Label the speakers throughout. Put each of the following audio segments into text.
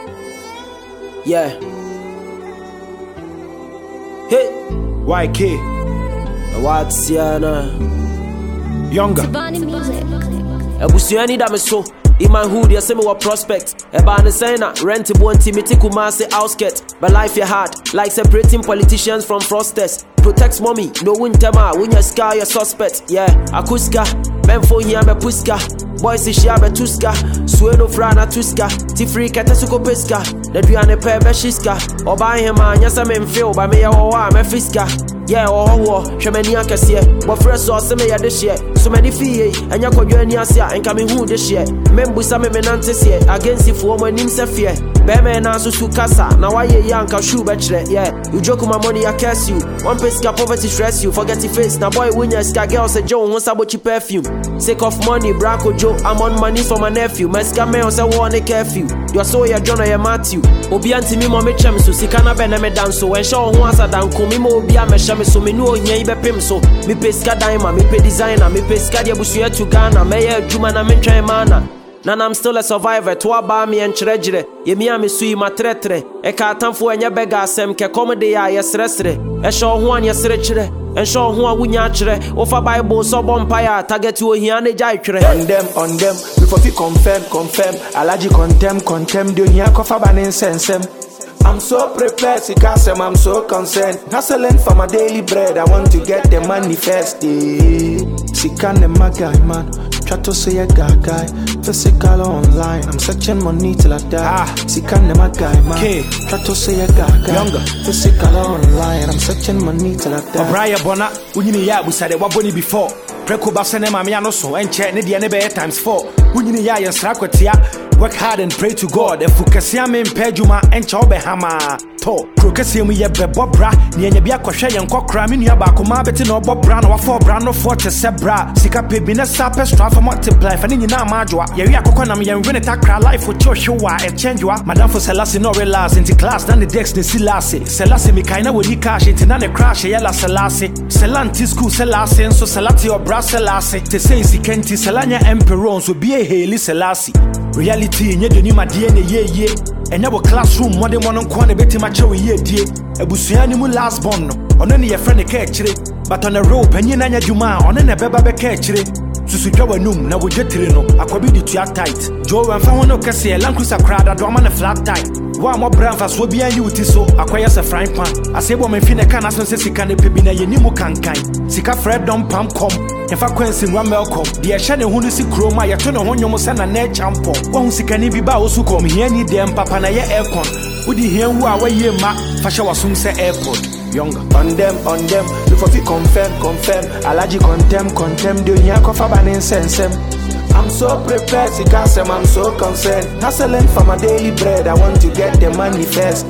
Speaker 1: Yeah. Hey.
Speaker 2: YK.
Speaker 1: What's yana?
Speaker 2: Younger.
Speaker 1: Ebusuani da me so. In my hood, you say me what prospect. Eba ne say na rent one timity kumase outskirt. But life you hard, like separating politicians from fraudsters. Protect mommy, no winter ma. When you scar your suspect, yeah. Akuska, men for here me puska. Boys is share be tuska. Sueno frana tuska. Tifri kete suko peska. The duane pe be shiska. Oba hema nyasa me mfeel ba me ya wa me fiska. Yeah, oh, Shamani Akasia, but first or some this year. So many fee, and Yakoyani Asia, and coming who this year. Membu Same Menantes here, against if woman in Safia. Bemen answers to Casa, now I young shoe bachelor, yeah. You joke my money, I curse you. One pesca poverty stress you, forget your face. Now, boy, when you sky girls and Joe wants about your perfume. Sake of money, Braco Joe, I'm on money for my nephew. My scamels, I want a curfew. Your soul, your John, or Matthew. Obianti Mimo Mechem, so Sikana Bename Danso, and show who answer down Kumimo Bia Mesham. So me know nye ibe pim so me peska daima me pe designer me peska dia busuya to Ghana me ye adwuma na me ntwan mana na I'm still a survivor to aba me enkyeregyere ye me sui matretre e ka atamfo enye bega asem ke comedy ya yesresre e show ho an yesrekire en show ho a wunya kyere ofa bible so bompire target wo hia na jai twere
Speaker 2: on them before fi confirm alaji contem de hia kofa ba ne nsensem. I'm so prepared, Sikasem, I'm so concerned. Hustling for my daily bread, I want to get the money first. Sikane my guy, man. Try to say a guy. Physical online, I'm searching money till I die. Sikane my guy, man. Try to say a guy. Younger. Physical online, I'm searching money till I die. Brian Bona, we ya we said what bunny before. Preko basene mami no so and check ne be times 4. We ya yen srakwatia. Work hard and pray to God. If Fukasia men pejuma and chobe hama to Crocasia me ye bebobra, near bia kosha and cockra, minia bacoma betting no bob brown or 4 brown or 4 to sebra. Sika pibina sapper straw for multiply, and in na majua. Yeria coconam and win attack life for Joshua and change you. Madame for Selassie no relax into class than the Dex in Selassie. Selassie me kinda with he cash into none crash, yella Selassie. Selanti school Selassie and so Salati or Brass Selassie. To say Sikenti Selania Emperor so be a Haley Selassie. Reality in your Nima DNA ye and our classroom more than one on corner betting my show ye dear. A Busianimu last bond on any friend a catch but on a rope and Yenanya Juma on any beba catch Susujawa num na we get no akwabidi to tight. Joe and found no Cassia Lancusa crowd a drum on a flat tie. One more breakfast will be a you so acquires a frying pan. I say woman finna can as he can pebina yenimu cankai. Sika Fred don't pump come. If I quench in one welcome, the Ashana Hunisi Chroma, ya turn on your Mosana net champo. One Sikani Biba also come here, need them Papanaya aircon. Would you hear who are way ye ma? Fasha was soon say airport. Younger. On them, before we confirm. Alaji contem, do ya coffee ban sensem. I'm so prepared, Sikasem, I'm so concerned. Hustling for my daily bread, I want to get the money first.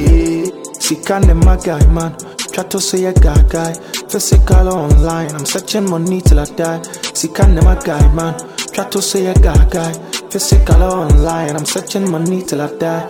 Speaker 2: Sikane my guy, man. Try to say a guy. Physical online, I'm searching money till I die. Sikane my guy, man. Try to say a guy. Physical online, I'm searching money till I die.